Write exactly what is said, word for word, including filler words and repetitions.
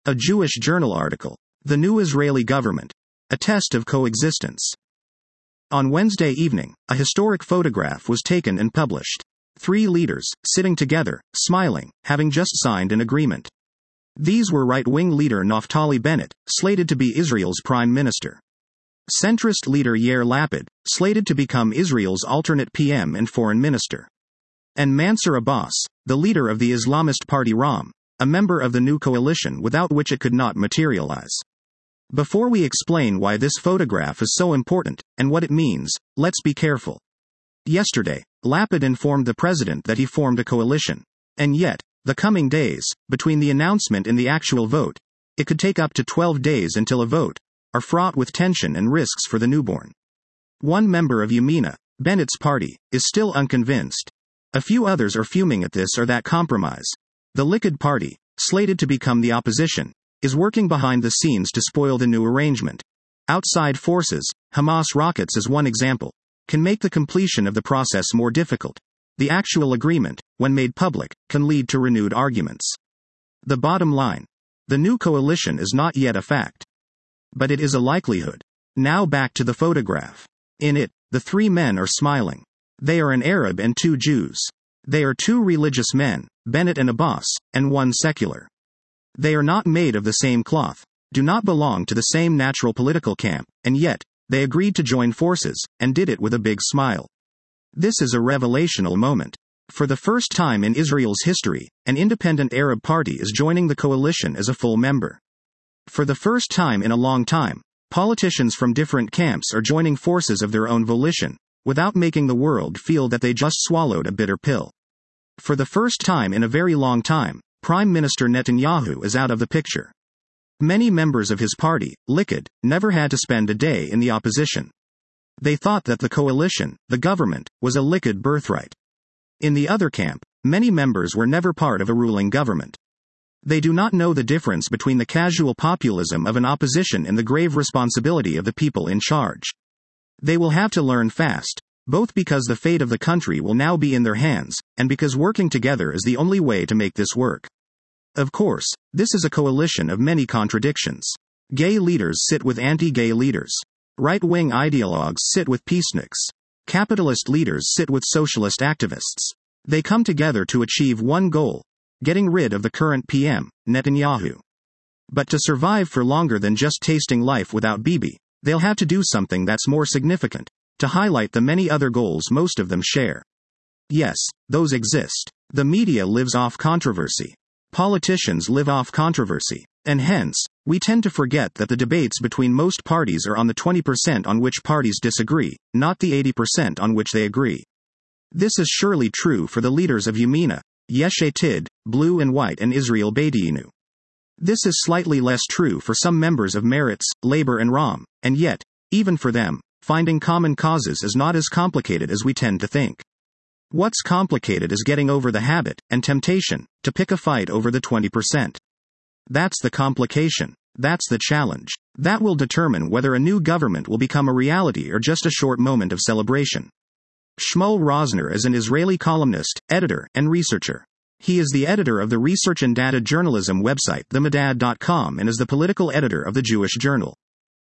A Jewish Journal article. The New Israeli Government. A Test of Coexistence. On Wednesday evening, a historic photograph was taken and published. Three leaders, sitting together, smiling, having just signed an agreement. These were right-wing leader Naftali Bennett, slated to be Israel's prime minister. Centrist leader Yair Lapid, slated to become Israel's alternate P M and foreign minister. And Mansour Abbas, the leader of the Islamist party Ram, a member of the new coalition without which it could not materialize. Before we explain why this photograph is so important, and what it means, let's be careful. Yesterday, Lapid informed the president that he formed a coalition. And yet, the coming days, between the announcement and the actual vote, it could take up to twelve days until a vote, are fraught with tension and risks for the newborn. One member of Yamina, Bennett's party, is still unconvinced. A few others are fuming at this or that compromise. The Likud party, slated to become the opposition, is working behind the scenes to spoil the new arrangement. Outside forces, Hamas rockets as one example, can make the completion of the process more difficult. The actual agreement, when made public, can lead to renewed arguments. The bottom line: the new coalition is not yet a fact. But it is a likelihood. Now back to the photograph. In it, the three men are smiling. They are an Arab and two Jews. They are two religious men, Bennett and Abbas, and one secular. They are not made of the same cloth, do not belong to the same natural political camp, and yet, they agreed to join forces, and did it with a big smile. This is a revelational moment. For the first time in Israel's history, an independent Arab party is joining the coalition as a full member. For the first time in a long time, politicians from different camps are joining forces of their own volition, without making the world feel that they just swallowed a bitter pill. For the first time in a very long time, Prime Minister Netanyahu is out of the picture. Many members of his party, Likud, never had to spend a day in the opposition. They thought that the coalition, the government, was a Likud birthright. In the other camp, many members were never part of a ruling government. They do not know the difference between the casual populism of an opposition and the grave responsibility of the people in charge. They will have to learn fast, both because the fate of the country will now be in their hands, and because working together is the only way to make this work. Of course, this is a coalition of many contradictions. Gay leaders sit with anti-gay leaders. Right-wing ideologues sit with peaceniks. Capitalist leaders sit with socialist activists. They come together to achieve one goal: getting rid of the current P M, Netanyahu. But to survive for longer than just tasting life without Bibi, they'll have to do something that's more significant, to highlight the many other goals most of them share. Yes, those exist. The media lives off controversy. Politicians live off controversy. And hence, we tend to forget that the debates between most parties are on the twenty percent on which parties disagree, not the eighty percent on which they agree. This is surely true for the leaders of Yamina, Yesh Atid, Blue and White, and Israel Beiteinu. This is slightly less true for some members of Meretz, Labor and Ram, and yet, even for them, finding common causes is not as complicated as we tend to think. What's complicated is getting over the habit, and temptation, to pick a fight over the twenty percent. That's the complication. That's the challenge. That will determine whether a new government will become a reality or just a short moment of celebration. Shmuel Rosner is an Israeli columnist, editor, and researcher. He is the editor of the research and data journalism website the madad dot com and is the political editor of the Jewish Journal.